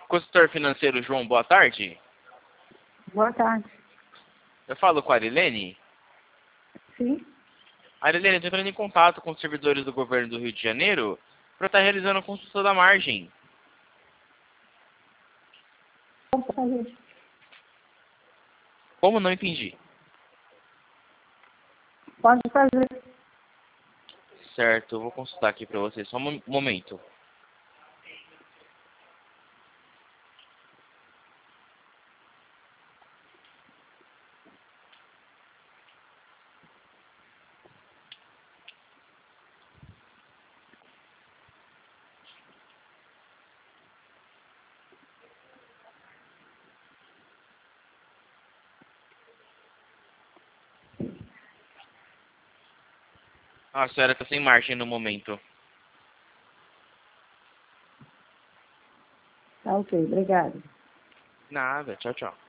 Consultor financeiro João, boa tarde. Boa tarde. Eu falo com a Arilene. Sim? Arilene, eu estou entrando em contato com os servidores do governo do Rio de Janeiro para estar realizando a consulta da margem. Como fazer? Como? Não entendi. Pode fazer. Certo, eu vou consultar aqui para você. Só um momento. A senhora está sem margem no momento. Tá ok, obrigada. Nada, tchau, tchau.